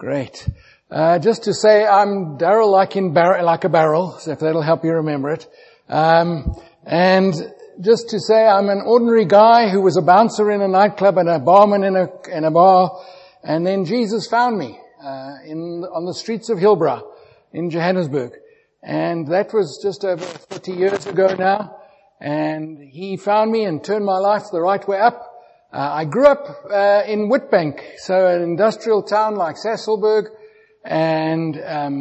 Great. Just to say, I'm Daryl like a barrel, so if that'll help you remember it. And just to say, I'm an ordinary guy who was a bouncer in a nightclub and a barman in a bar, and then Jesus found me on the streets of Hillbrow in Johannesburg, and that was just over 40 years ago now. And He found me and turned my life the right way up. I grew up in Witbank, so an industrial town like Sasolburg, and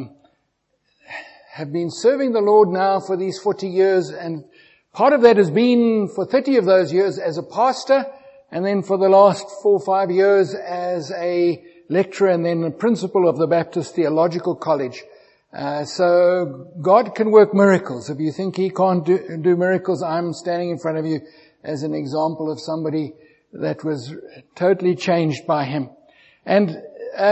have been serving the Lord now for these 40 years, and part of that has been for 30 of those years as a pastor, and then for the last 4 or 5 years as a lecturer and then a principal of the Baptist Theological College. So God can work miracles. If you think He can't do miracles, I'm standing in front of you as an example of somebody that was totally changed by Him. And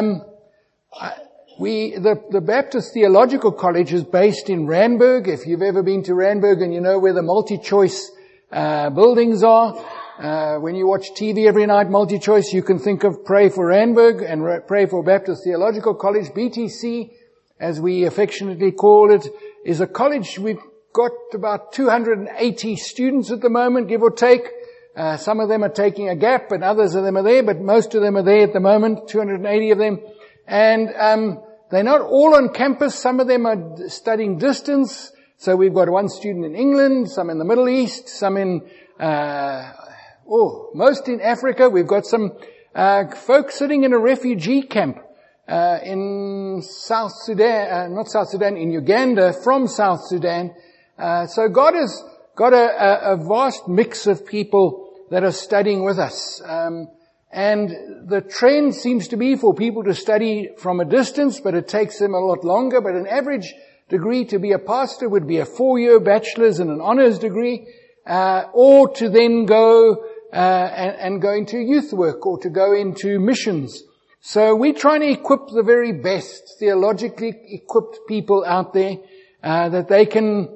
the Baptist Theological College is based in Randburg. If you've ever been to Randburg and you know where the multi-choice buildings are, when you watch TV every night, multi-choice, you can think of Pray for Randburg and Pray for Baptist Theological College. BTC, as we affectionately call it, is a college. We've got about 280 students at the moment, give or take. Some of them are taking a gap and others of them are there, but most of them are there at the moment, 280 of them. And they're not all on campus. Some of them are studying distance. So we've got one student in England, some in the Middle East, some in, most in Africa. We've got some folks sitting in a refugee camp in South Sudan, in Uganda, from South Sudan. So God has got a vast mix of people that are studying with us. And the trend seems to be for people to study from a distance, but it takes them a lot longer. But an average degree to be a pastor would be a 4-year bachelor's and an honors degree, or to then go and go into youth work or to go into missions. So we're trying to equip the very best theologically equipped people out there, that they can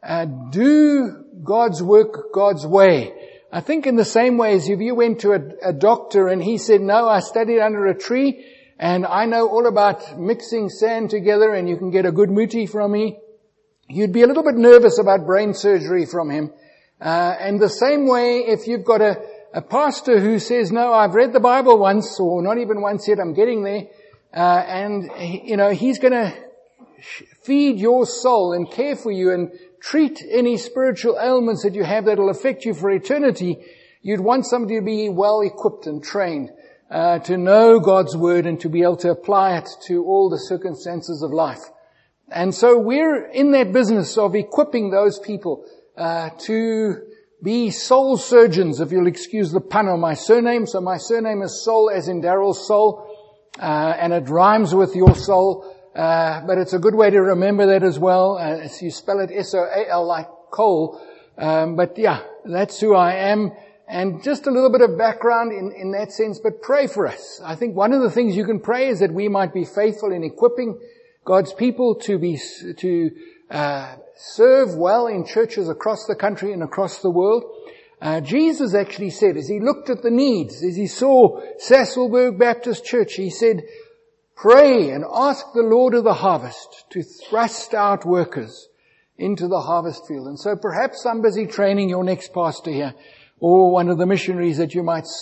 do God's work God's way. I think in the same way as if you went to a doctor and he said, no, I studied under a tree and I know all about mixing sand together and you can get a good muti from me, you'd be a little bit nervous about brain surgery from him. And the same way if you've got a pastor who says, no, I've read the Bible once, or not even once yet, I'm getting there, and he's going to feed your soul and care for you and treat any spiritual ailments that you have that will affect you for eternity, you'd want somebody to be well equipped and trained to know God's Word and to be able to apply it to all the circumstances of life. And so we're in that business of equipping those people to be soul surgeons, if you'll excuse the pun on my surname. So my surname is Soul, as in Daryl's soul, and it rhymes with your soul. But it's a good way to remember that as well. As you spell it S-O-A-L like coal. But yeah, that's who I am. And just a little bit of background in that sense, but pray for us. I think one of the things you can pray is that we might be faithful in equipping God's people to serve well in churches across the country and across the world. Jesus actually said, as He looked at the needs, as He saw Sasolburg Baptist Church, He said, pray and ask the Lord of the harvest to thrust out workers into the harvest field. And so perhaps I'm busy training your next pastor here, or one of the missionaries that you might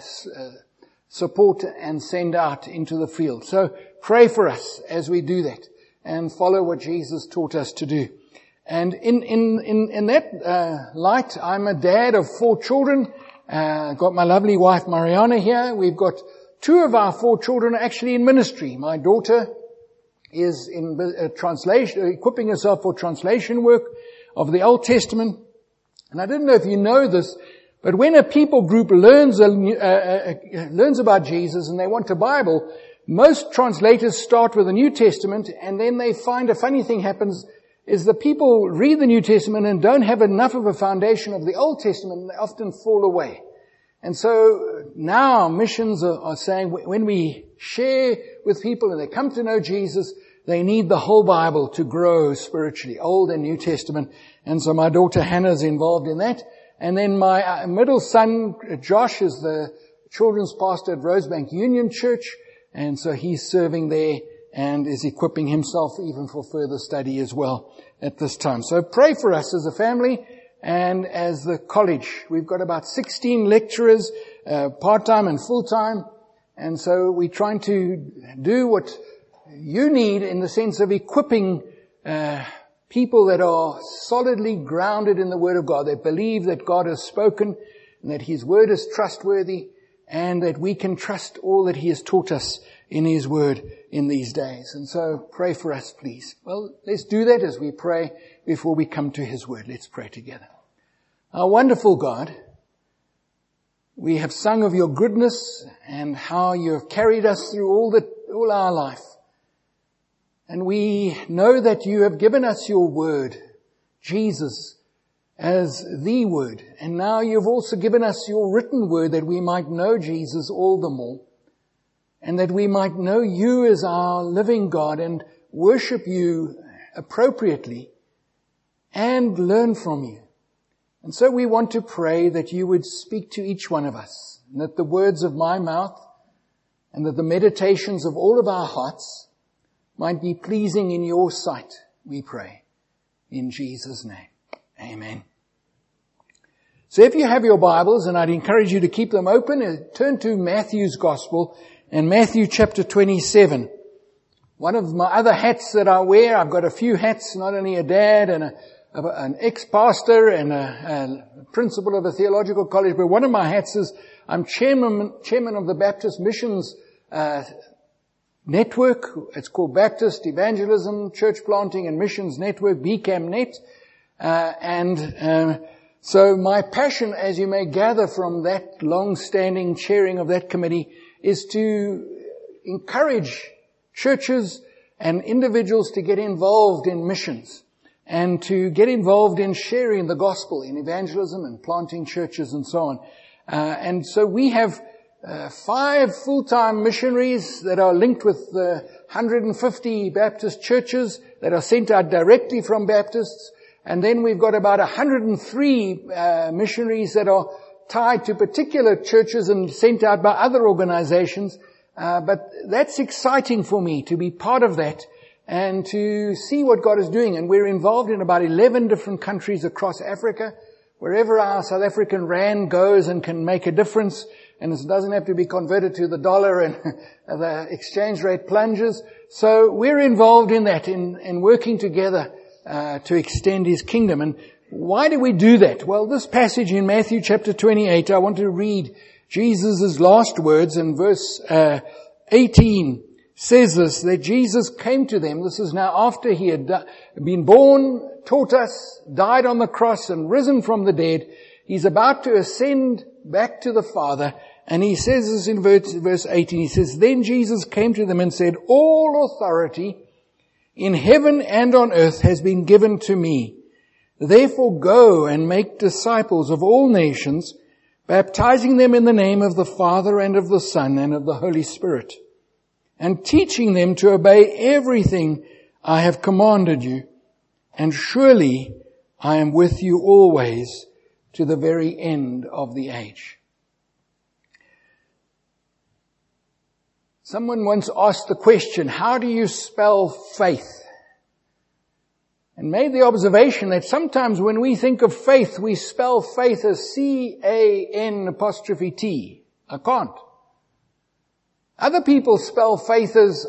support and send out into the field. So pray for us as we do that and follow what Jesus taught us to do. And in that light, I'm a dad of 4 children. Got my lovely wife Mariana here. We've got 2 of our 4 children are actually in ministry. My daughter is in translation, equipping herself for translation work of the Old Testament. And I didn't know if you know this, but when a people group learns about Jesus and they want a Bible, most translators start with the New Testament, and then they find a funny thing happens is the people read the New Testament and don't have enough of a foundation of the Old Testament, and they often fall away. And so now missions are saying when we share with people and they come to know Jesus, they need the whole Bible to grow spiritually, Old and New Testament. And so my daughter Hannah's involved in that. And then my middle son Josh is the children's pastor at Rosebank Union Church. And so he's serving there and is equipping himself even for further study as well at this time. So pray for us as a family and as the college. We've got about 16 lecturers, part-time and full-time. And so we're trying to do what you need in the sense of equipping people that are solidly grounded in the Word of God, that believe that God has spoken and that His Word is trustworthy and that we can trust all that He has taught us in His Word in these days. And so pray for us, please. Well, let's do that as we pray before we come to His Word. Let's pray together. Our wonderful God, we have sung of your goodness and how you have carried us through all our life. And we know that you have given us your Word, Jesus, as the Word. And now you've also given us your written Word that we might know Jesus all the more. And that we might know you as our living God and worship you appropriately and learn from you. And so we want to pray that you would speak to each one of us, and that the words of my mouth and that the meditations of all of our hearts might be pleasing in your sight, we pray. In Jesus' name. Amen. So if you have your Bibles, and I'd encourage you to keep them open, turn to Matthew's Gospel and Matthew chapter 27. One of my other hats that I wear, I've got a few hats, not only a dad and an ex-pastor and a principal of a theological college, but one of my hats is I'm chairman of the Baptist Missions Network. It's called Baptist Evangelism, Church Planting and Missions Network, BCAMnet. So my passion, as you may gather from that long-standing chairing of that committee, is to encourage churches and individuals to get involved in missions and to get involved in sharing the gospel in evangelism and planting churches and so on. And so we have 5 full-time missionaries that are linked with 150 Baptist churches that are sent out directly from Baptists. And then we've got about 103 missionaries that are tied to particular churches and sent out by other organizations. But that's exciting for me to be part of that and to see what God is doing. And we're involved in about 11 different countries across Africa. Wherever our South African rand goes and can make a difference, and it doesn't have to be converted to the dollar and the exchange rate plunges. So we're involved in that, in working together to extend His kingdom. And why do we do that? Well, this passage in Matthew chapter 28, I want to read Jesus' last words in verse 18 says this, that Jesus came to them. This is now after He had been born, taught us, died on the cross and risen from the dead. He's about to ascend back to the Father. And He says this in verse 18. He says, then Jesus came to them and said, all authority in heaven and on earth has been given to me. Therefore go and make disciples of all nations, baptizing them in the name of the Father and of the Son and of the Holy Spirit, and teaching them to obey everything I have commanded you. And surely I am with you always to the very end of the age. Someone once asked the question, how do you spell faith? And made the observation that sometimes when we think of faith, we spell faith as C-A-N''T. I can't. Other people spell faith as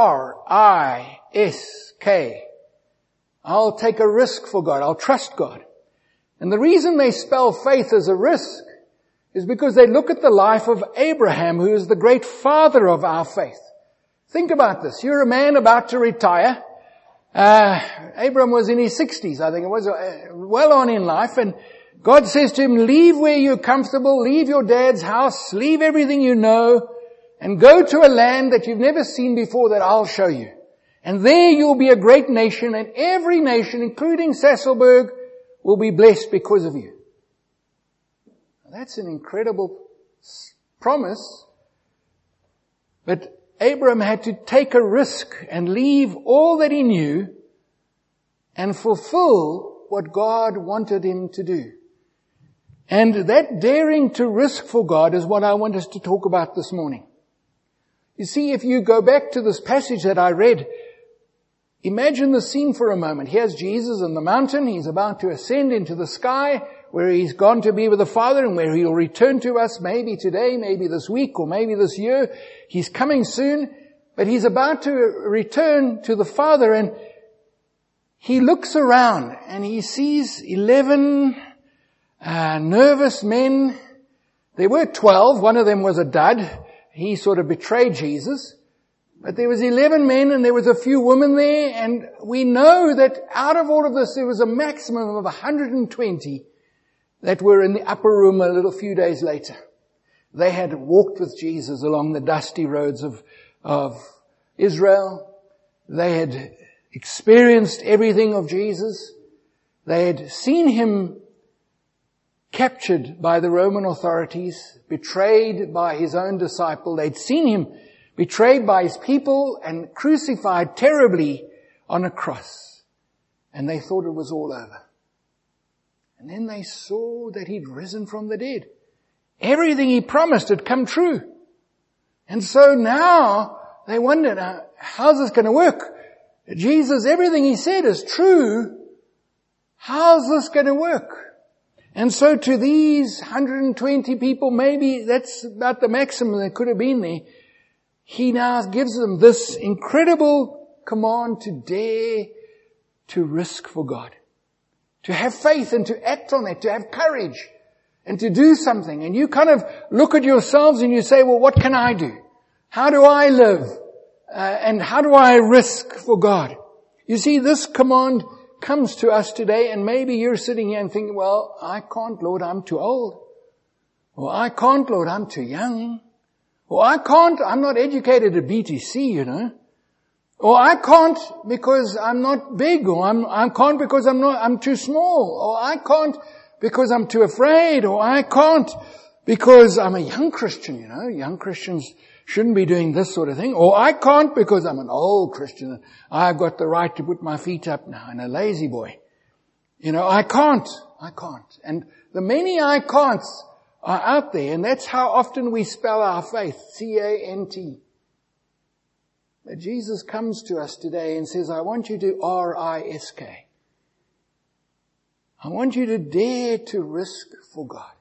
R-I-S-K. I'll take a risk for God. I'll trust God. And the reason they spell faith as a risk is because they look at the life of Abraham, who is the great father of our faith. Think about this. You're a man about to retire. Abraham was in his 60s, I think it was, well on in life, and God says to him, leave where you're comfortable, leave your dad's house, leave everything you know, and go to a land that you've never seen before that I'll show you. And there you'll be a great nation, and every nation, including Saselburg, will be blessed because of you. That's an incredible promise. But Abraham had to take a risk and leave all that he knew and fulfill what God wanted him to do. And that daring to risk for God is what I want us to talk about this morning. You see, if you go back to this passage that I read, imagine the scene for a moment. Here's Jesus on the mountain. He's about to ascend into the sky, where he's gone to be with the Father and where he'll return to us maybe today, maybe this week, or maybe this year. He's coming soon, but he's about to return to the Father, and he looks around and he sees 11 nervous men. There were 12. One of them was a dud. He sort of betrayed Jesus. But there was 11 men and there was a few women there, and we know that out of all of this there was a maximum of 120 that were in the upper room a few days later. They had walked with Jesus along the dusty roads of Israel. They had experienced everything of Jesus. They had seen him captured by the Roman authorities, betrayed by his own disciple. They'd seen him betrayed by his people and crucified terribly on a cross. And they thought it was all over. And then they saw that he'd risen from the dead. Everything he promised had come true. And so now they wondered, how's this going to work? Jesus, everything he said is true. How's this going to work? And so to these 120 people, maybe that's about the maximum that could have been there, he now gives them this incredible command to dare to risk for God. To have faith and to act on it, to have courage and to do something. And you kind of look at yourselves and you say, well, what can I do? How do I live? And how do I risk for God? You see, this command comes to us today, and maybe you're sitting here and thinking, well, I can't, Lord, I'm too old. Or I can't, Lord, I'm too young. Or I can't, I'm not educated at BTC, you know. Or I can't because I'm not big. Or I can't because I'm too small. Or I can't because I'm too afraid. Or I can't because I'm a young Christian, you know. Young Christians shouldn't be doing this sort of thing. Or I can't because I'm an old Christian. I've got the right to put my feet up now and a lazy boy. You know, I can't. And the many I can'ts are out there, and that's how often we spell our faith, C-A-N-T. But Jesus comes to us today and says, I want you to R-I-S-K. I want you to dare to risk for God.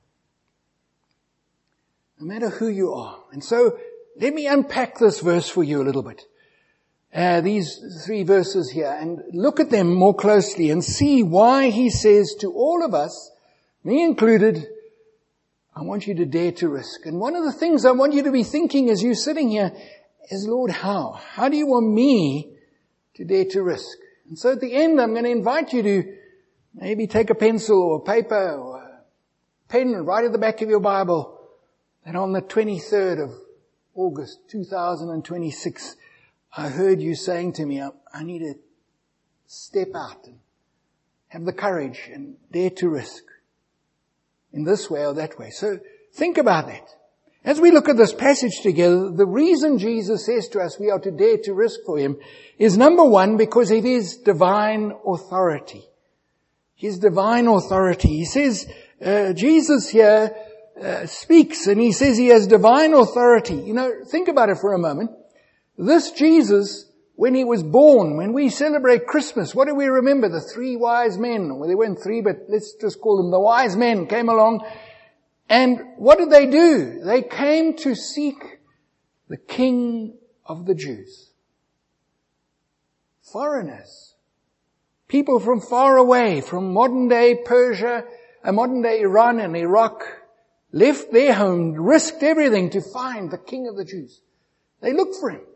No matter who you are. And so, let me unpack this verse for you a little bit. These 3 verses here, and look at them more closely and see why he says to all of us, me included, I want you to dare to risk. And one of the things I want you to be thinking as you're sitting here is, Lord, how? How do you want me to dare to risk? And so at the end, I'm going to invite you to maybe take a pencil or a paper or a pen and write at the back of your Bible that on the 23rd of August 2026, I heard you saying to me, I need to step out and have the courage and dare to risk in this way or that way. So think about that. As we look at this passage together, the reason Jesus says to us we are to dare to risk for him is, number one, because it is divine authority. His divine authority. He says, Jesus here speaks and he says he has divine authority. You know, think about it for a moment. This Jesus, when he was born, when we celebrate Christmas, what do we remember? The 3 wise men. Well, they weren't 3, but let's just call them the wise men came along. And what did they do? They came to seek the King of the Jews. Foreigners. People from far away, from modern day Persia, modern day Iran and Iraq, left their home, risked everything to find the King of the Jews. They looked for him.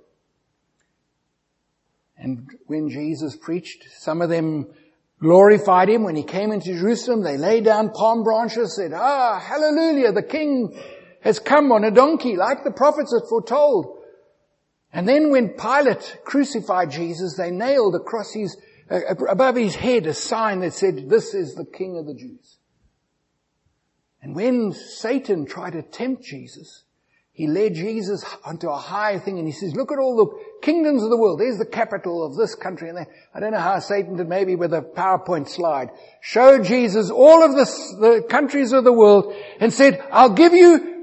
And when Jesus preached, some of them glorified him. When he came into Jerusalem, they laid down palm branches, said, hallelujah, the King has come on a donkey, like the prophets had foretold. And then when Pilate crucified Jesus, they nailed across above his head a sign that said, this is the King of the Jews. And when Satan tried to tempt Jesus, he led Jesus onto a high thing and he says, look at all the kingdoms of the world. There's the capital of this country and that. I don't know how Satan did, maybe with a PowerPoint slide. Showed Jesus all of the countries of the world and said, I'll give you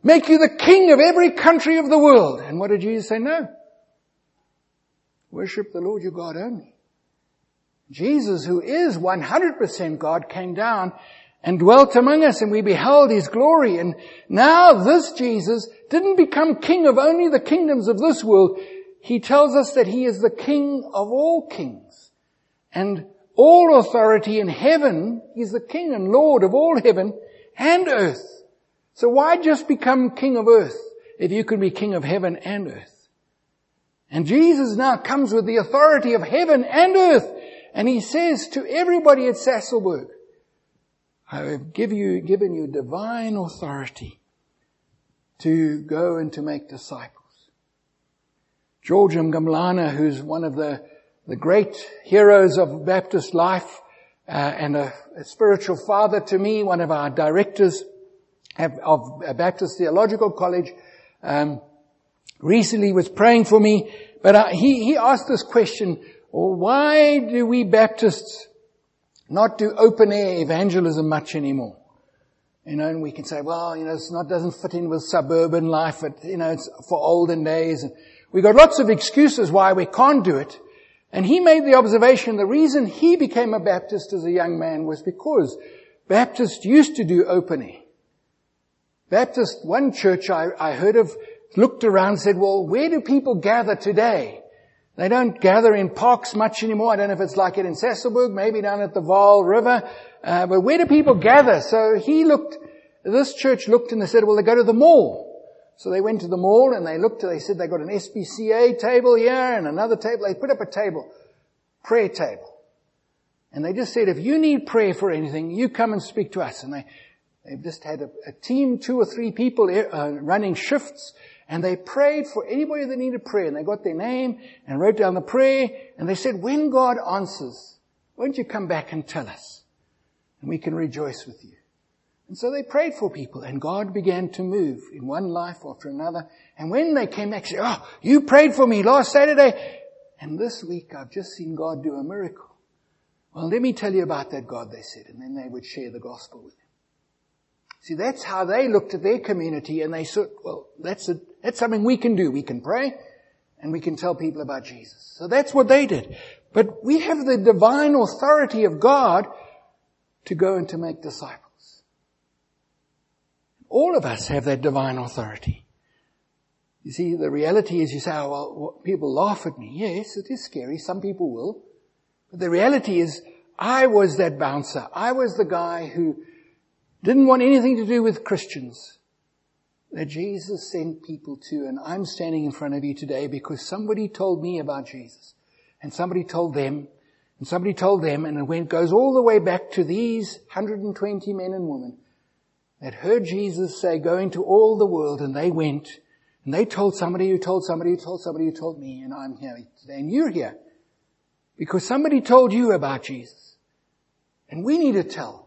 make you the king of every country of the world. And what did Jesus say? No. Worship the Lord your God only. Jesus, who is 100% God, came down and dwelt among us, and we beheld His glory. And now this Jesus didn't become king of only the kingdoms of this world. He tells us that He is the King of all kings. And all authority in heaven, He's the King and Lord of all heaven and earth. So why just become King of earth if you can be King of heaven and earth? And Jesus now comes with the authority of heaven and earth. And He says to everybody at Sasolburg, I have given you divine authority to go and to make disciples. George Mgamlana, who's one of the great heroes of Baptist life, and a spiritual father to me, one of our directors of Baptist Theological College, recently was praying for me, but he asked this question, why do we Baptists not do open air evangelism much anymore? And we can say, well, doesn't fit in with suburban life, it's for olden days. And we got lots of excuses why we can't do it. And he made the observation, the reason he became a Baptist as a young man was because Baptists used to do open air. One church I heard of looked around and said, well, where do people gather today? They don't gather in parks much anymore. I don't know if it's like it in Sasolburg, maybe down at the Vaal River. But where do people gather? So this church looked and they said, well, they go to the mall. So they went to the mall and they said they got an SPCA table here and another table. They put up a table, prayer table. And they just said, if you need prayer for anything, you come and speak to us. And they've just had a team, 2 or 3 people running shifts. And they prayed for anybody that needed prayer. And they got their name and wrote down the prayer. And they said, when God answers, won't you come back and tell us? And we can rejoice with you. And so they prayed for people. And God began to move in one life after another. And when they came back, they said, you prayed for me last Saturday. And this week I've just seen God do a miracle. Well, let me tell you about that God, they said. And then they would share the gospel with him. See, that's how they looked at their community, and they said, well, that's something we can do. We can pray, and we can tell people about Jesus. So that's what they did. But we have the divine authority of God to go and to make disciples. All of us have that divine authority. You see, the reality is you say, well, people laugh at me. Yes, it is scary. Some people will. But the reality is, I was that bouncer. I was the guy who didn't want anything to do with Christians that Jesus sent people to. And I'm standing in front of you today because somebody told me about Jesus. And somebody told them. And somebody told them. And it goes all the way back to these 120 men and women that heard Jesus say, go into all the world. And they went. And they told somebody who told somebody who told somebody who told me. And I'm here today. And you're here because somebody told you about Jesus. And we need to tell.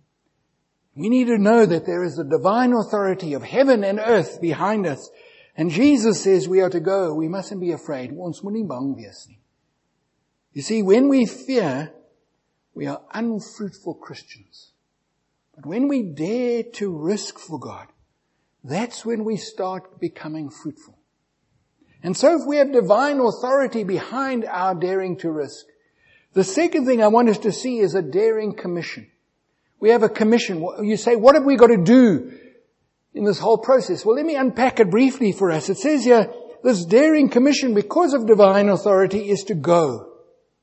We need to know that there is a divine authority of heaven and earth behind us. And Jesus says we are to go. We mustn't be afraid. Ons moet nie bang wees nie. You see, when we fear, we are unfruitful Christians. But when we dare to risk for God, that's when we start becoming fruitful. And so if we have divine authority behind our daring to risk, the second thing I want us to see is a daring commission. We have a commission. You say, what have we got to do in this whole process? Well, let me unpack it briefly for us. It says here, this daring commission, because of divine authority, is to go.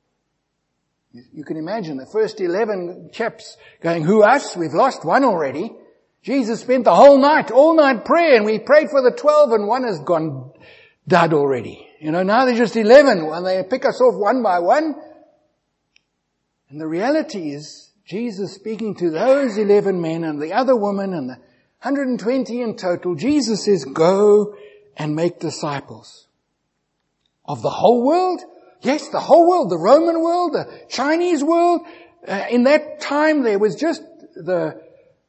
You can imagine the first 11 chaps going, who us? We've lost one already. Jesus spent the whole night, all night prayer, and we prayed for the 12 and one has gone dud already. Now there's just 11 and they pick us off one by one. And the reality is, Jesus speaking to those 11 men and the other woman and the 120 in total, Jesus says, go and make disciples. Of the whole world? Yes, the whole world, the Roman world, the Chinese world. In that time there was just the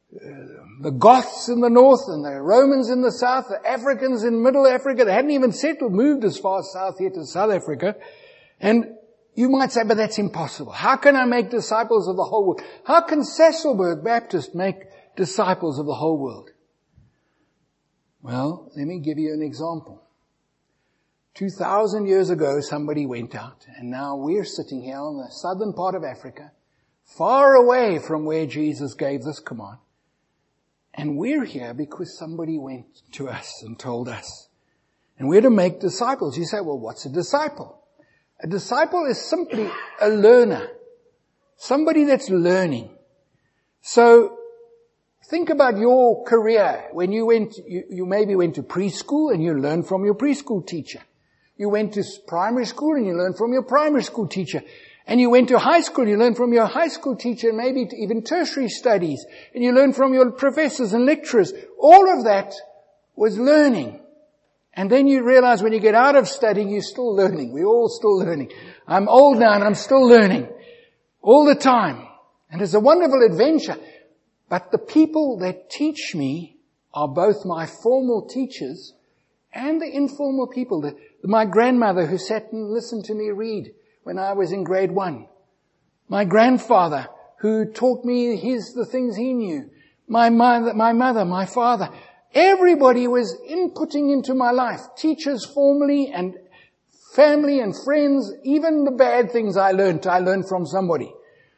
Goths in the north and the Romans in the south, the Africans in Middle Africa. They hadn't even moved as far south here to South Africa. And you might say, but that's impossible. How can I make disciples of the whole world? How can Sasolburg Baptist make disciples of the whole world? Well, let me give you an example. 2,000 years ago, somebody went out, and now we're sitting here on the southern part of Africa, far away from where Jesus gave this command. And we're here because somebody went to us and told us. And we're to make disciples. You say, well, what's a disciple? A disciple is simply a learner. Somebody that's learning. So, think about your career. When you maybe went to preschool and you learned from your preschool teacher. You went to primary school and you learned from your primary school teacher. And you went to high school and you learned from your high school teacher, and maybe even tertiary studies. And you learned from your professors and lecturers. All of that was learning. And then you realize when you get out of studying, you're still learning. We're all still learning. I'm old now and I'm still learning. All the time. And it's a wonderful adventure. But the people that teach me are both my formal teachers and the informal people. My grandmother who sat and listened to me read when I was in grade 1. My grandfather who taught me the things he knew. My mother, my father. Everybody was inputting into my life. Teachers formally and family and friends. Even the bad things I learned from somebody.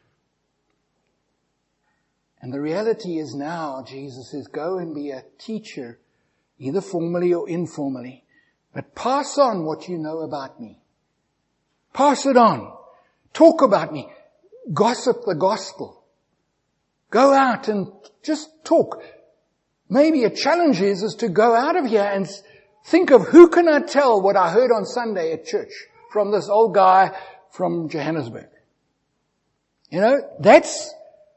And the reality is now, Jesus says, go and be a teacher, either formally or informally. But pass on what you know about me. Pass it on. Talk about me. Gossip the gospel. Go out and just talk. Maybe a challenge is to go out of here and think of who can I tell what I heard on Sunday at church from this old guy from Johannesburg. You know, that's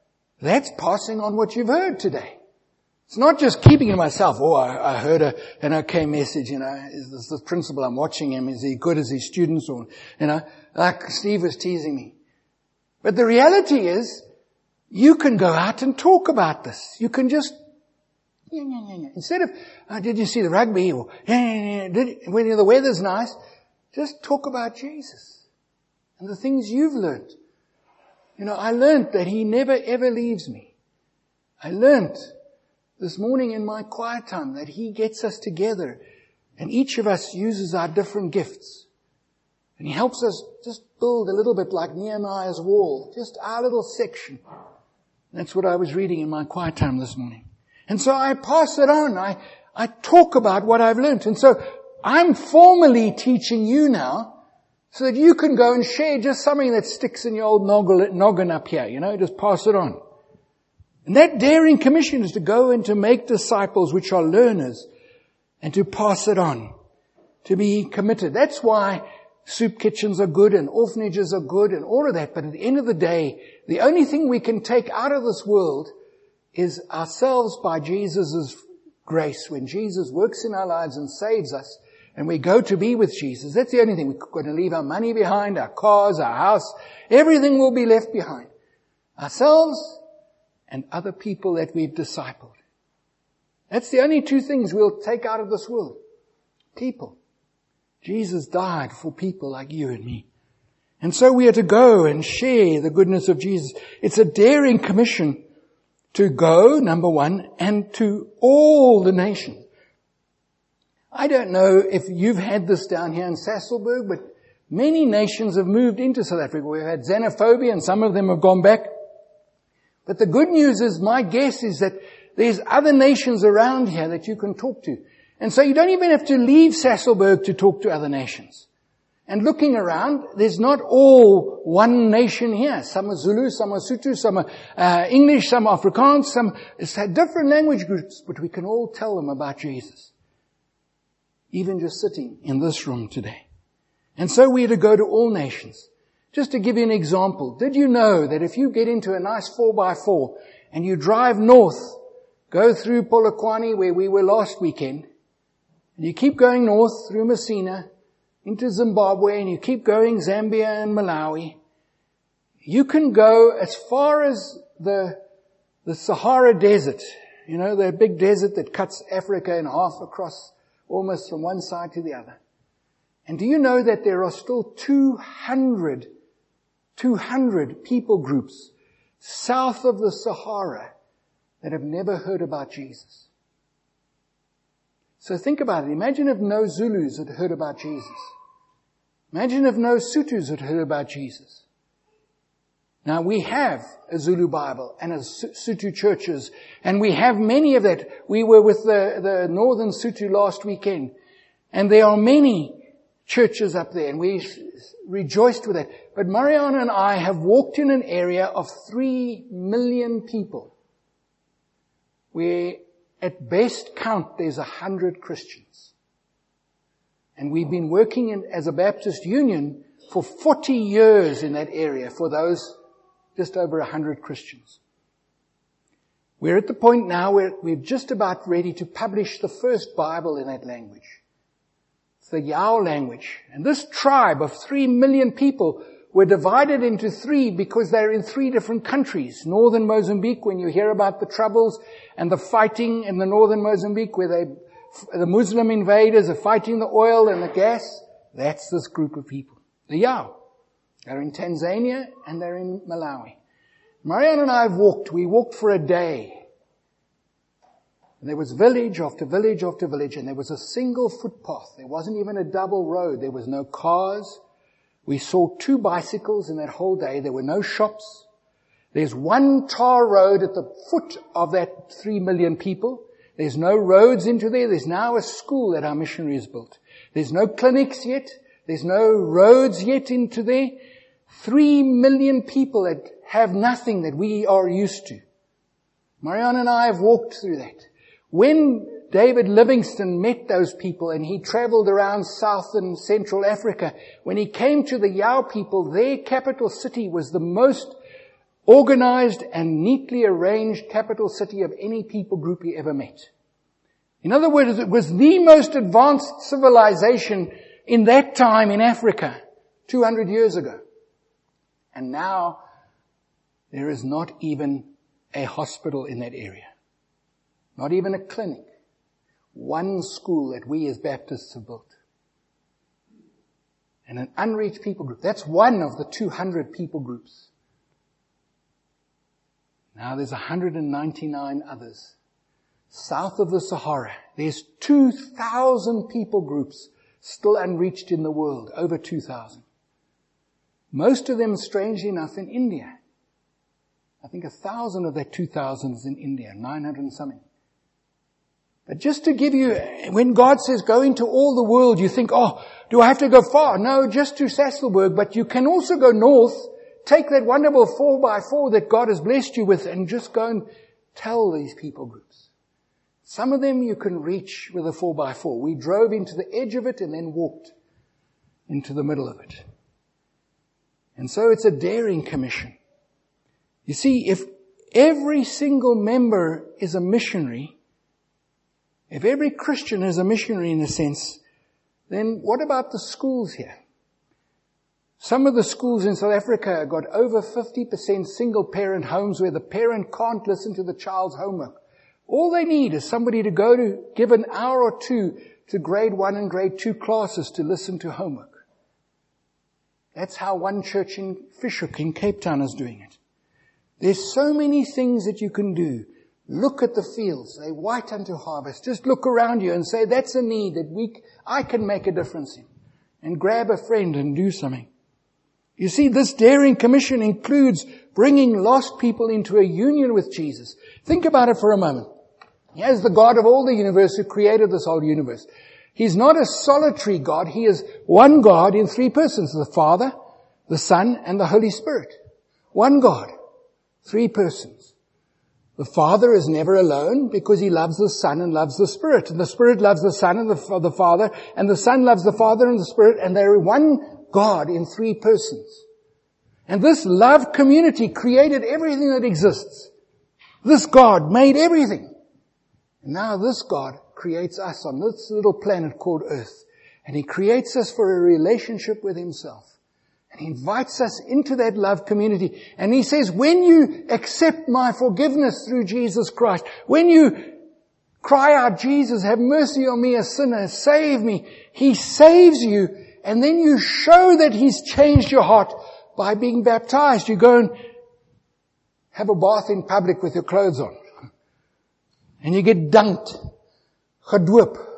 passing on what you've heard today. It's not just keeping it myself. Oh, I heard an okay message, you know. Is this the principal? I'm watching him. Is he good as his students? Or, you know, like Steve was teasing me. But the reality is, you can go out and talk about this. You can just, instead of, did you see the rugby? Or, when the weather's nice, just talk about Jesus and the things you've learned. You know, I learned that He never ever leaves me. I learned this morning in my quiet time that He gets us together and each of us uses our different gifts. And He helps us just build a little bit like Nehemiah's wall, just our little section. That's what I was reading in my quiet time this morning. And so I pass it on. I talk about what I've learned. And so I'm formally teaching you now so that you can go and share just something that sticks in your old noggin up here, you know, just pass it on. And that daring commission is to go and to make disciples which are learners and to pass it on, to be committed. That's why soup kitchens are good and orphanages are good and all of that. But at the end of the day, the only thing we can take out of this world is ourselves by Jesus' grace. When Jesus works in our lives and saves us and we go to be with Jesus, that's the only thing. We're going to leave our money behind, our cars, our house. Everything will be left behind. Ourselves and other people that we've discipled. That's the only two things we'll take out of this world. People. Jesus died for people like you and me. And so we are to go and share the goodness of Jesus. It's a daring commission to go, number one, and to all the nations. I don't know if you've had this down here in Sasolburg, but many nations have moved into South Africa. We've had xenophobia and some of them have gone back. But the good news is, my guess is that there's other nations around here that you can talk to. And so you don't even have to leave Sasolburg to talk to other nations. And looking around, there's not all one nation here. Some are Zulu, some are Sotho, some are English, some are Afrikaans, some it's different language groups, but we can all tell them about Jesus. Even just sitting in this room today. And so we are to go to all nations. Just to give you an example, did you know that if you get into a nice 4x4 and you drive north, go through Polokwane where we were last weekend, and you keep going north through Messina, into Zimbabwe, and you keep going Zambia and Malawi, you can go as far as the Sahara Desert, you know, the big desert that cuts Africa in half across almost from one side to the other. And do you know that there are still 200 people groups south of the Sahara that have never heard about Jesus? So think about it. Imagine if no Zulus had heard about Jesus. Imagine if no Sutus had heard about Jesus. Now we have a Zulu Bible and a Sutu churches, and we have many of that. We were with the Northern Sutu last weekend, and there are many churches up there, and we rejoiced with that. But Mariana and I have walked in an area of 3 million people, where at best count there's 100 Christians. And we've been working as a Baptist Union for 40 years in that area for those just over 100 Christians. We're at the point now where we're just about ready to publish the first Bible in that language. It's the Yao language. And this tribe of 3 million people were divided into three because they're in 3 different countries. Northern Mozambique, when you hear about the troubles and the fighting in the northern Mozambique where the Muslim invaders are fighting the oil and the gas, that's this group of people. The Yao. They're in Tanzania and they're in Malawi. Marianne and I have walked. We walked for a day. And there was village after village after village, and there was a single footpath. There wasn't even a double road. There was no cars. We saw 2 bicycles in that whole day. There were no shops. There's 1 tar road at the foot of that 3 million people. There's no roads into there. There's now a school that our missionaries built. There's no clinics yet. There's no roads yet into there. 3 million people that have nothing that we are used to. Marianne and I have walked through that. When David Livingstone met those people and he traveled around South and Central Africa, when he came to the Yao people, their capital city was the most organized and neatly arranged capital city of any people group he ever met. In other words, it was the most advanced civilization in that time in Africa, 200 years ago. And now there is not even a hospital in that area. Not even a clinic. 1 school that we as Baptists have built. And an unreached people group. That's one of the 200 people groups. Now there's 199 others. South of the Sahara, there's 2,000 people groups still unreached in the world. Over 2,000. Most of them, strangely enough, in India. I think 1,000 of that 2,000 is in India, 900 and something. But just to give you, when God says go into all the world, you think, oh, do I have to go far? No, just to Sasolburg, but you can also go north, take that wonderful 4x4 that God has blessed you with and just go and tell these people groups. Some of them you can reach with a 4x4. We drove into the edge of it and then walked into the middle of it. And so it's a daring commission. You see, if every single member is a missionary, if every Christian is a missionary in a sense, then what about the schools here? Some of the schools in South Africa got over 50% single parent homes where the parent can't listen to the child's homework. All they need is somebody to go to give an hour or 2 to grade 1 and grade 2 classes to listen to homework. That's how one church in Fish Hoek in Cape Town is doing it. There's so many things that you can do. Look at the fields. They're white unto harvest. Just look around you and say, that's a need that I can make a difference in. And grab a friend and do something. You see, this daring commission includes bringing lost people into a union with Jesus. Think about it for a moment. He is the God of all the universe who created this whole universe. He's not a solitary God. He is one God in 3 persons. The Father, the Son, and the Holy Spirit. One God. 3 persons. The Father is never alone because He loves the Son and loves the Spirit. And the Spirit loves the Son and the Father. And the Son loves the Father and the Spirit. And they're one God in 3 persons. And this love community created everything that exists. This God made everything. And now this God creates us on this little planet called Earth. And He creates us for a relationship with Himself. And He invites us into that love community. And He says, when you accept my forgiveness through Jesus Christ, when you cry out, Jesus, have mercy on me, a sinner, save me, He saves you. And then you show that He's changed your heart by being baptized. You go and have a bath in public with your clothes on. And you get dunked, gedoop,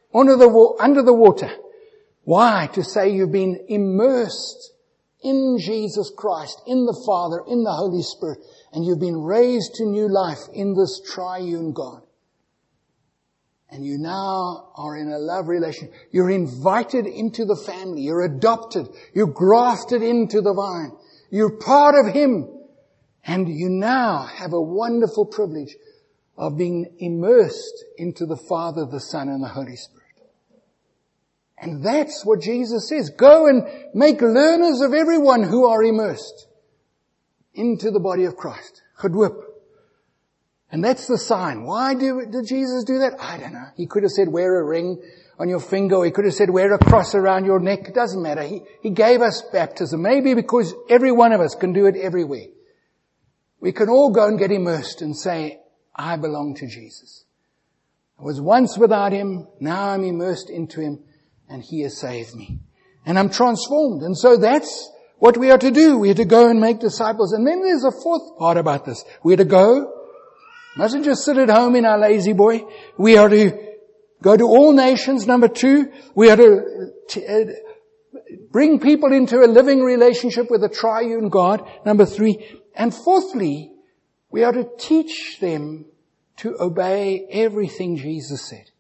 under the water. Why? To say you've been immersed in Jesus Christ, in the Father, in the Holy Spirit, and you've been raised to new life in this triune God. And you now are in a love relation. You're invited into the family. You're adopted. You're grafted into the vine. You're part of Him. And you now have a wonderful privilege of being immersed into the Father, the Son, and the Holy Spirit. And that's what Jesus says. Go and make learners of everyone who are immersed into the body of Christ. Gedwip. And that's the sign. Why did Jesus do that? I don't know. He could have said wear a ring on your finger, or He could have said wear a cross around your neck. It doesn't matter. He gave us baptism. Maybe because every one of us can do it everywhere. We can all go and get immersed and say, I belong to Jesus. I was once without Him. Now I'm immersed into Him. And He has saved me. And I'm transformed. And so that's what we are to do. We are to go and make disciples. And then there's a fourth part about this. We are to go. Mustn't just sit at home in our lazy boy. We are to go to all nations. Number 2, we are to bring people into a living relationship with the triune God. Number 3. And fourthly, we are to teach them to obey everything Jesus said.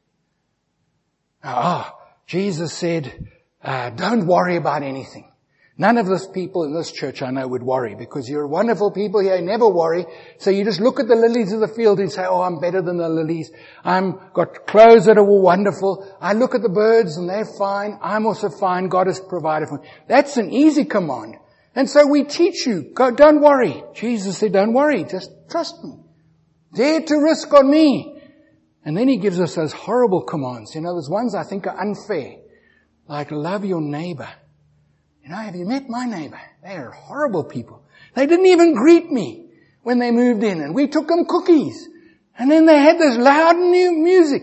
Jesus said, don't worry about anything. None of those people in this church I know would worry, because you're wonderful people here, you never worry. So you just look at the lilies of the field and say, I'm better than the lilies. I've got clothes that are wonderful. I look at the birds and they're fine. I'm also fine. God has provided for me. That's an easy command. And so we teach you, don't worry. Jesus said, don't worry, just trust me. Dare to risk on me. And then He gives us those horrible commands. There's ones I think are unfair. Like love your neighbor. Have you met my neighbor? They are horrible people. They didn't even greet me when they moved in, and we took them cookies. And then they had this loud new music.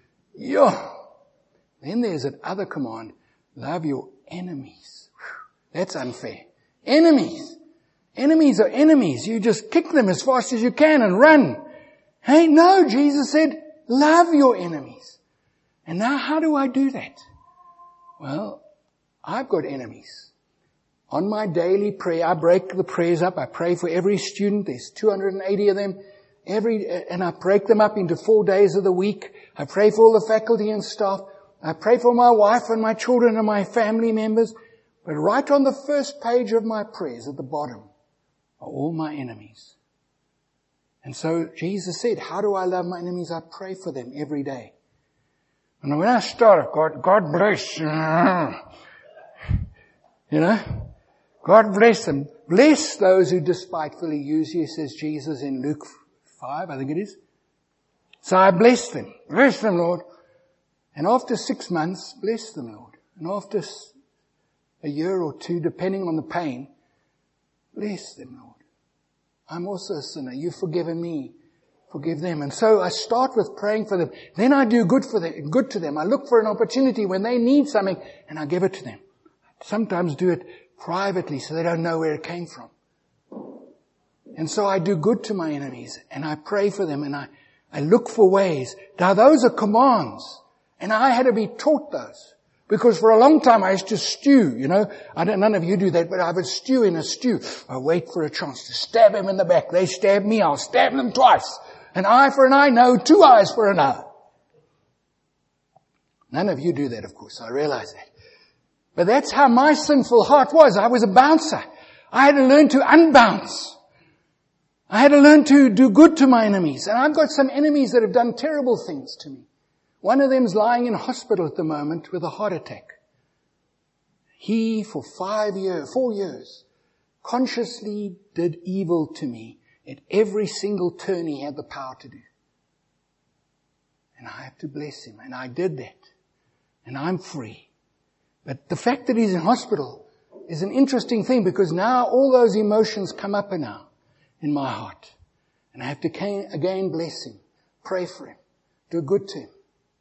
Then there's that other command. Love your enemies. That's unfair. Enemies. Enemies are enemies. You just kick them as fast as you can and run. Hey, no, Jesus said, love your enemies. And now how do I do that? Well, I've got enemies. On my daily prayer, I break the prayers up. I pray for every student. There's 280 of them. And I break them up into 4 days of the week. I pray for all the faculty and staff. I pray for my wife and my children and my family members. But right on the first page of my prayers at the bottom are all my enemies. And so Jesus said, how do I love my enemies? I pray for them every day. And when I start, God bless, God bless them. Bless those who despitefully use you, says Jesus in Luke 5, I think it is. So I bless them. Bless them, Lord. And after 6 months, bless them, Lord. And after a year or 2, depending on the pain, bless them, Lord. I'm also a sinner. You've forgiven me. Forgive them. And so I start with praying for them. Then I do good to them. I look for an opportunity when they need something and I give it to them. I sometimes do it privately so they don't know where it came from. And so I do good to my enemies and I pray for them and I look for ways. Now those are commands and I had to be taught those. Because for a long time I used to stew, none of you do that, but I would stew in a stew. I wait for a chance to stab him in the back. They stab me, I'll stab them twice. An eye for an eye, no, 2 eyes for an eye. None of you do that, of course, I realize that. But that's how my sinful heart was. I was a bouncer. I had to learn to unbounce. I had to learn to do good to my enemies. And I've got some enemies that have done terrible things to me. One of them's lying in hospital at the moment with a heart attack. He, for 4 years, consciously did evil to me at every single turn he had the power to do. And I have to bless him. And I did that. And I'm free. But the fact that he's in hospital is an interesting thing because now all those emotions come up now in my heart. And I have to again bless him, pray for him, do good to him.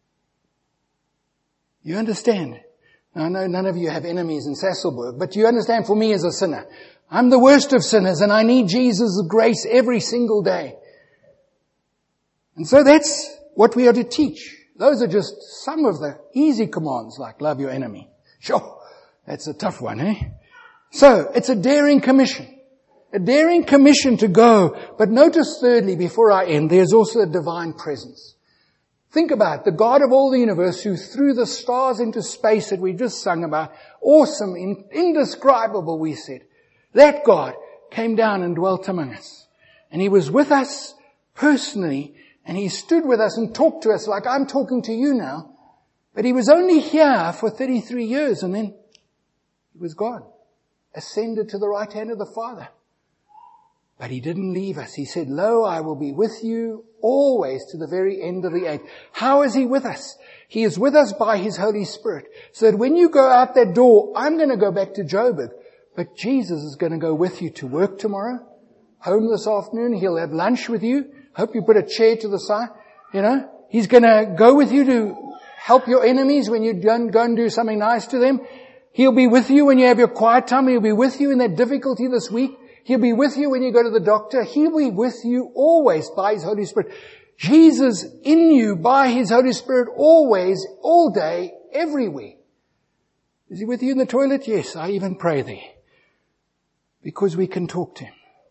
You understand? Now, I know none of you have enemies in Sasolburg, but you understand for me as a sinner, I'm the worst of sinners and I need Jesus' grace every single day. And so that's what we are to teach. Those are just some of the easy commands, like love your enemy. Sure, that's a tough one, eh? So, it's a daring commission. A daring commission to go. But notice thirdly, before I end, there's also a divine presence. Think about it, the God of all the universe who threw the stars into space that we just sung about. Awesome, indescribable, we said. That God came down and dwelt among us. And He was with us personally. And He stood with us and talked to us like I'm talking to you now. But He was only here for 33 years and then He was gone. Ascended to the right hand of the Father. But He didn't leave us. He said, lo, I will be with you always to the very end of the age. How is He with us? He is with us by His Holy Spirit. So that when you go out that door, I'm going to go back to Joburg. But Jesus is going to go with you to work tomorrow, home this afternoon. He'll have lunch with you. Hope you put a chair to the side. He's going to go with you to help your enemies when you go and do something nice to them. He'll be with you when you have your quiet time. He'll be with you in that difficulty this week. He'll be with you when you go to the doctor. He'll be with you always by His Holy Spirit. Jesus in you by His Holy Spirit always, all day, everywhere. Is He with you in the toilet? Yes, I even pray there. Because we can talk to Him.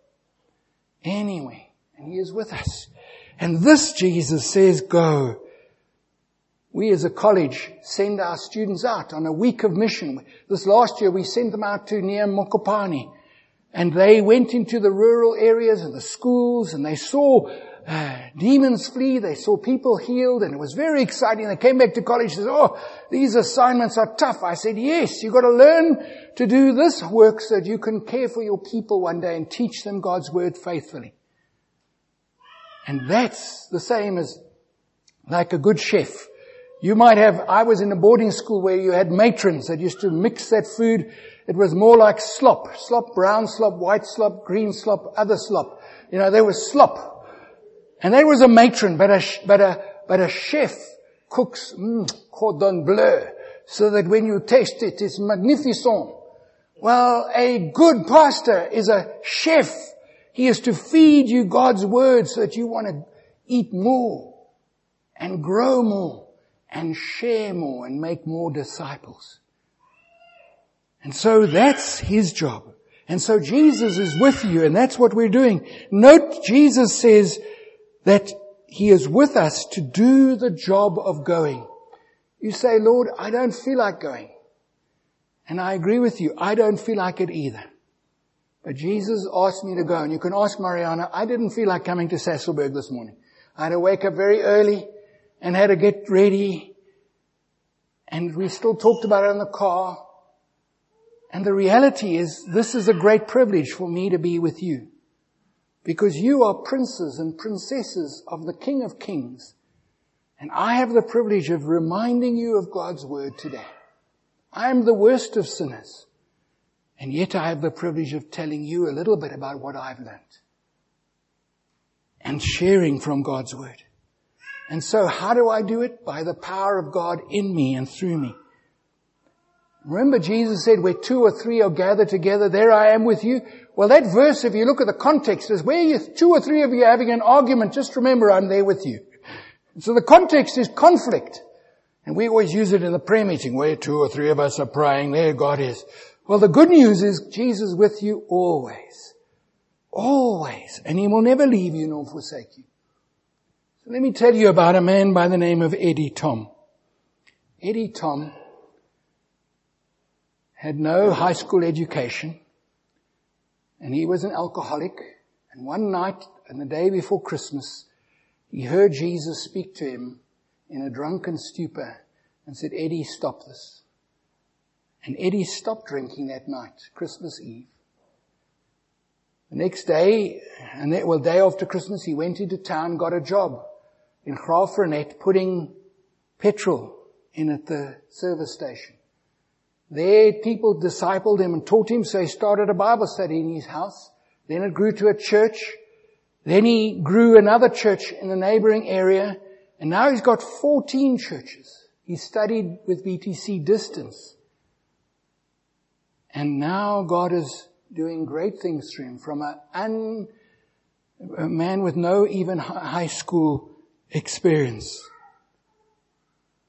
Anyway, and He is with us. And this Jesus says, go. We as a college send our students out on a week of mission. This last year we sent them out to near Mokopane. And they went into the rural areas and the schools and they saw demons flee. They saw people healed and it was very exciting. They came back to college and said, oh, these assignments are tough. I said, yes, you've got to learn to do this work so that you can care for your people one day and teach them God's word faithfully. And that's the same as like a good chef. You might have, I was in a boarding school where you had matrons that used to mix that food. It was more like slop, brown slop, white slop, green slop, other slop. There was slop. And there was a matron, but a chef cooks, cordon bleu, so that when you taste it, it's magnificent. Well, a good pastor is a chef. He is to feed you God's word so that you want to eat more and grow more and share more and make more disciples. And so that's His job. And so Jesus is with you, and that's what we're doing. Note, Jesus says that He is with us to do the job of going. You say, Lord, I don't feel like going. And I agree with you. I don't feel like it either. But Jesus asked me to go. And you can ask Mariana, I didn't feel like coming to Sasolburg this morning. I had to wake up very early and had to get ready. And we still talked about it in the car. And the reality is, this is a great privilege for me to be with you. Because you are princes and princesses of the King of Kings. And I have the privilege of reminding you of God's word today. I am the worst of sinners. And yet I have the privilege of telling you a little bit about what I've learned. And sharing from God's word. And so how do I do it? By the power of God in me and through me. Remember Jesus said, where 2 or 3 are gathered together, there I am with you. Well, that verse, if you look at the context, is where 2 or 3 of you are having an argument, just remember I'm there with you. So the context is conflict. And we always use it in the prayer meeting, where 2 or 3 of us are praying, there God is. Well, the good news is Jesus is with you always. Always. And He will never leave you nor forsake you. So let me tell you about a man by the name of Eddie Tom. Eddie Tom had no high school education, and he was an alcoholic. And one night, and the day before Christmas, he heard Jesus speak to him in a drunken stupor and said, Eddie, stop this. And Eddie stopped drinking that night, Christmas Eve. The next day, day after Christmas, he went into town, got a job in Graaff-Reinet, putting petrol in at the service station. There, people discipled him and taught him, so he started a Bible study in his house. Then it grew to a church. Then he grew another church in the neighboring area. And now he's got 14 churches. He studied with BTC distance. And now God is doing great things through him from a man with no even high school experience.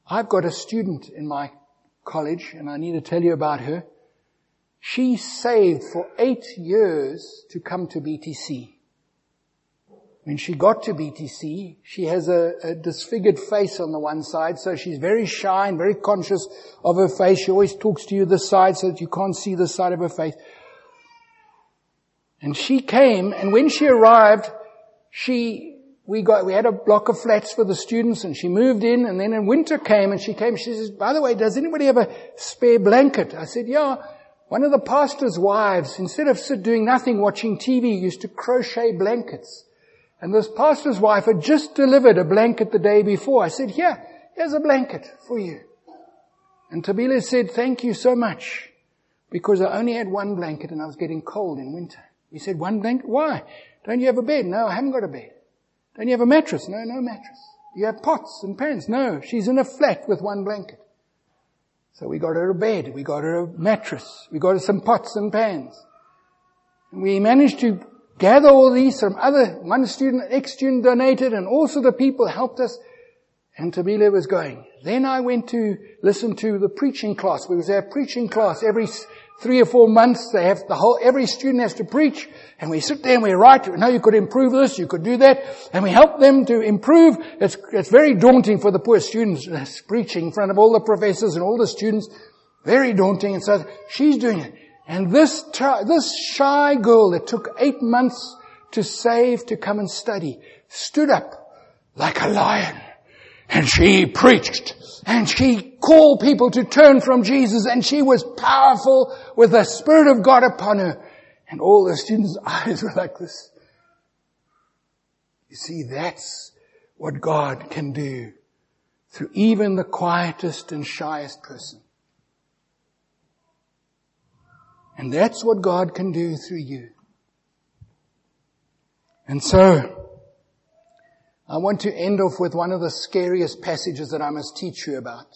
I've got a student in my college, and I need to tell you about her. She saved for 8 years to come to BTC. When she got to BTC, she has a disfigured face on the one side, so she's very shy and very conscious of her face. She always talks to you this side so that you can't see this side of her face. And she came, and when she arrived, we had a block of flats for the students, and she moved in, and then winter came, and she says, by the way, does anybody have a spare blanket? I said, yeah. One of the pastor's wives, instead of doing nothing watching TV, used to crochet blankets. And this pastor's wife had just delivered a blanket the day before. I said, here's a blanket for you. And Tabila said, thank you so much, because I only had one blanket and I was getting cold in winter. We said, one blanket? Why? Don't you have a bed? No, I haven't got a bed. Don't you have a mattress? No, no mattress. Do you have pots and pans? No, she's in a flat with one blanket. So we got her a bed, we got her a mattress, we got her some pots and pans. And we managed to gather all these from one student, ex-student donated, and also the people helped us. And Tabila was going. Then I went to listen to the preaching class. We was have preaching class every 3 or 4 months. They have every student has to preach, and we sit there and we write, no, you could improve this, you could do that, and we help them to improve. It's very daunting for the poor students preaching in front of all the professors and all the students. Very daunting. And so she's doing it. And this shy girl that took 8 months to save to come and study stood up like a lion. And she preached, and she called people to turn from Jesus, and she was powerful with the Spirit of God upon her. And all the students' eyes were like this. You see, that's what God can do through even the quietest and shyest person. And that's what God can do through you. And so, I want to end off with one of the scariest passages that I must teach you about.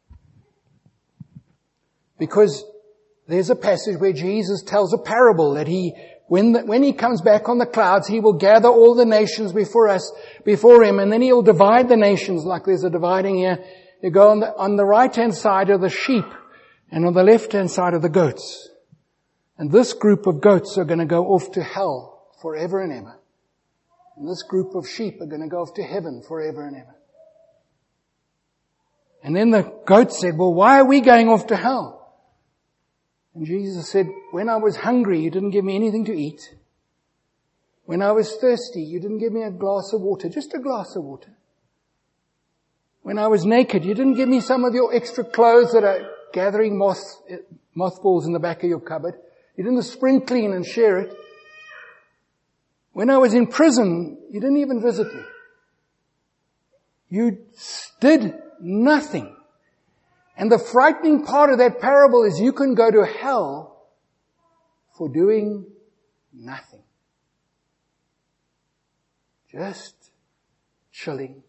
Because there's a passage where Jesus tells a parable that when he comes back on the clouds, he will gather all the nations before him, and then he'll divide the nations like there's a dividing here. You go on the right-hand side of the sheep, and on the left-hand side of the goats. And this group of goats are going to go off to hell forever and ever. And this group of sheep are going to go off to heaven forever and ever. And then the goat said, well, why are we going off to hell? And Jesus said, when I was hungry, you didn't give me anything to eat. When I was thirsty, you didn't give me a glass of water, just a glass of water. When I was naked, you didn't give me some of your extra clothes that are gathering mothballs in the back of your cupboard. You didn't spring clean and share it. When I was in prison, you didn't even visit me. You did nothing. And the frightening part of that parable is you can go to hell for doing nothing. Just chilling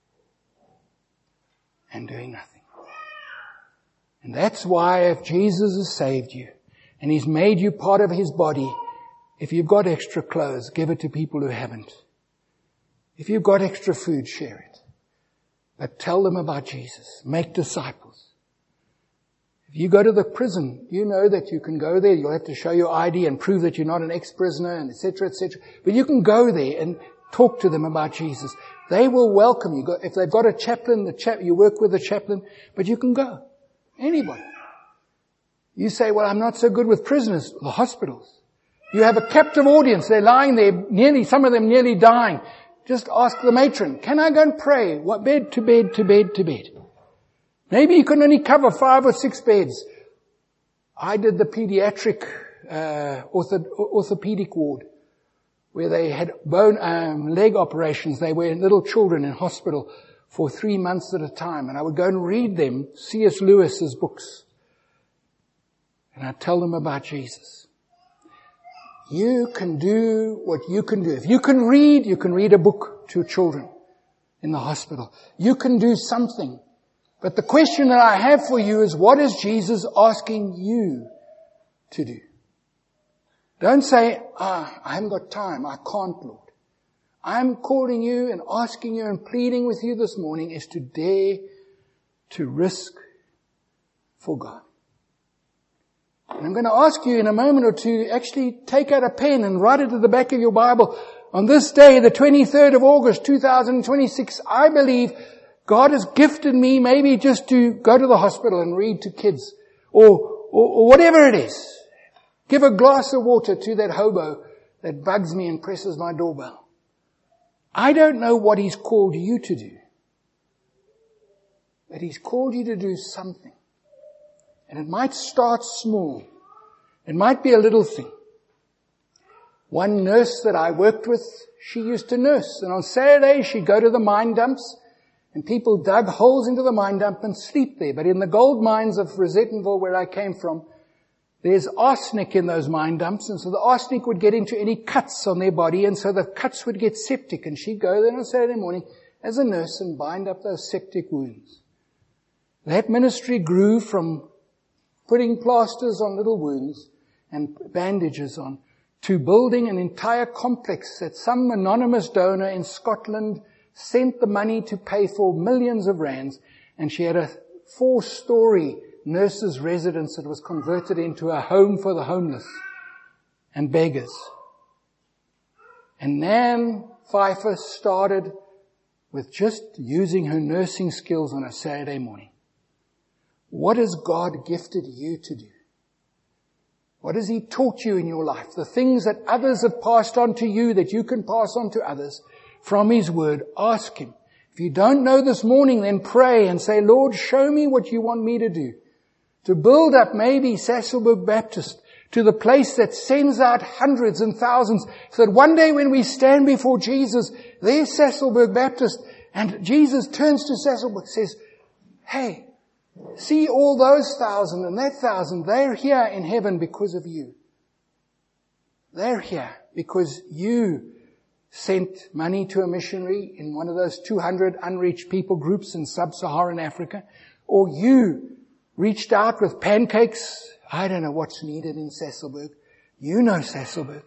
and doing nothing. And that's why if Jesus has saved you and He's made you part of His body, if you've got extra clothes, give it to people who haven't. If you've got extra food, share it. But tell them about Jesus. Make disciples. If you go to the prison, you know that you can go there. You'll have to show your ID and prove that you're not an ex-prisoner, and etc., etc. But you can go there and talk to them about Jesus. They will welcome you. If they've got a chaplain, you work with a chaplain, but you can go. Anybody. You say, well, I'm not so good with prisoners. The hospitals. You have a captive audience. They're lying there, some of them nearly dying. Just ask the matron, can I go and pray? What, bed to bed to bed to bed? Maybe you can only cover 5 or 6 beds. I did the pediatric, orthopedic ward, where they had leg operations. They were little children in hospital for 3 months at a time. And I would go and read them C.S. Lewis's books. And I'd tell them about Jesus. You can do what you can do. If you can read a book to children in the hospital. You can do something. But the question that I have for you is, what is Jesus asking you to do? Don't say, I haven't got time. I can't, Lord. I'm calling you and asking you and pleading with you this morning is to dare to risk for God. And I'm going to ask you in a moment or two, actually take out a pen and write it at the back of your Bible. On this day, the 23rd of August, 2026, I believe God has gifted me maybe just to go to the hospital and read to kids or whatever it is. Give a glass of water to that hobo that bugs me and presses my doorbell. I don't know what He's called you to do, but He's called you to do something. And it might start small. It might be a little thing. One nurse that I worked with, she used to nurse. And on Saturday, she'd go to the mine dumps, and people dug holes into the mine dump and sleep there. But in the gold mines of Rosettenville, where I came from, there's arsenic in those mine dumps. And so the arsenic would get into any cuts on their body, and so the cuts would get septic. And she'd go there on Saturday morning as a nurse and bind up those septic wounds. That ministry grew from putting plasters on little wounds and bandages on, to building an entire complex that some anonymous donor in Scotland sent the money to pay for millions of rands, and she had a 4-story nurses' residence that was converted into a home for the homeless and beggars. And Nan Pfeiffer started with just using her nursing skills on a Saturday morning. What has God gifted you to do? What has He taught you in your life? The things that others have passed on to you that you can pass on to others from His Word. Ask Him. If you don't know this morning, then pray and say, Lord, show me what you want me to do. To build up maybe Sasolburg Baptist to the place that sends out hundreds and thousands, so that one day when we stand before Jesus, there's Sasolburg Baptist, and Jesus turns to Sasolburg and says, hey, see all those 1,000 and that 1,000, they're here in heaven because of you. They're here because you sent money to a missionary in one of those 200 unreached people groups in sub-Saharan Africa, or you reached out with pancakes. I don't know what's needed in Sasolburg. You know Sasolburg.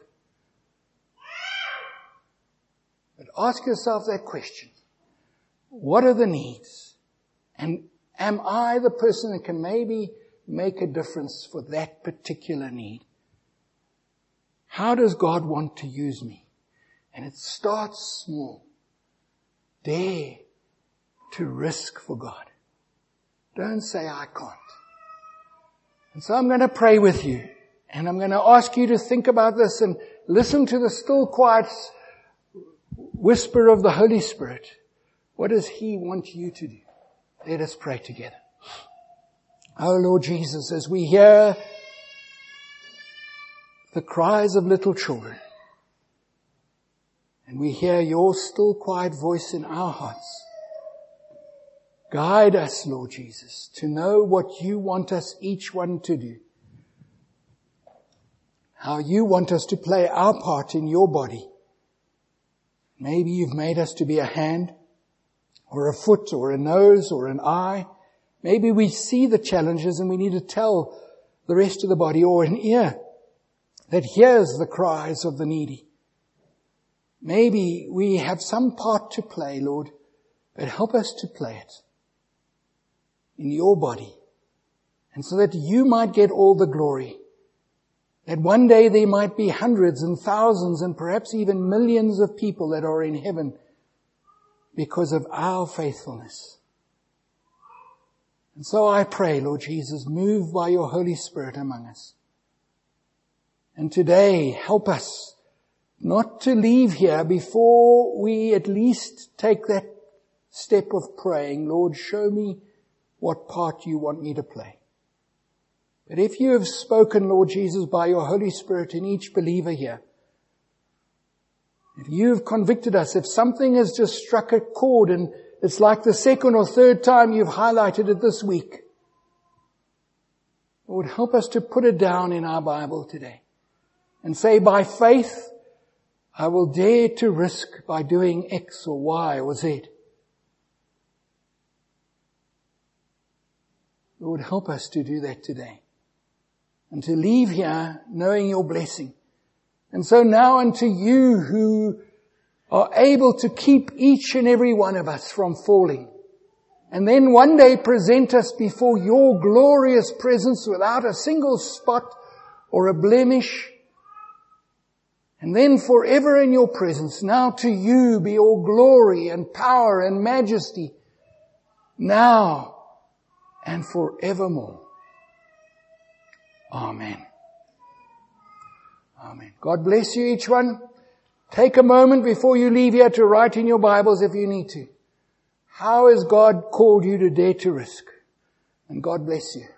But ask yourself that question. What are the needs? And am I the person that can maybe make a difference for that particular need? How does God want to use me? And it starts small. Dare to risk for God. Don't say, I can't. And so I'm going to pray with you. And I'm going to ask you to think about this and listen to the still quiet whisper of the Holy Spirit. What does He want you to do? Let us pray together. Oh Lord Jesus, as we hear the cries of little children, and we hear your still quiet voice in our hearts, guide us, Lord Jesus, to know what you want us each one to do. How you want us to play our part in your body. Maybe you've made us to be a hand, or a foot, or a nose, or an eye. Maybe we see the challenges and we need to tell the rest of the body, or an ear that hears the cries of the needy. Maybe we have some part to play, Lord, but help us to play it in your body, and so that you might get all the glory. That one day there might be hundreds and thousands and perhaps even millions of people that are in heaven because of our faithfulness. And so I pray, Lord Jesus, move by your Holy Spirit among us. And today, help us not to leave here before we at least take that step of praying, Lord, show me what part you want me to play. But if you have spoken, Lord Jesus, by your Holy Spirit in each believer here, if you have convicted us, if something has just struck a chord and it's like the second or third time you've highlighted it this week, Lord, help us to put it down in our Bible today and say, by faith, I will dare to risk by doing X or Y or Z. Lord, help us to do that today and to leave here knowing your blessing. And so now unto you who are able to keep each and every one of us from falling, and then one day present us before your glorious presence without a single spot or a blemish, and then forever in your presence. Now to you be all glory and power and majesty, now and forevermore. Amen. Amen. God bless you each one. Take a moment before you leave here to write in your Bibles if you need to. How has God called you to dare to risk? And God bless you.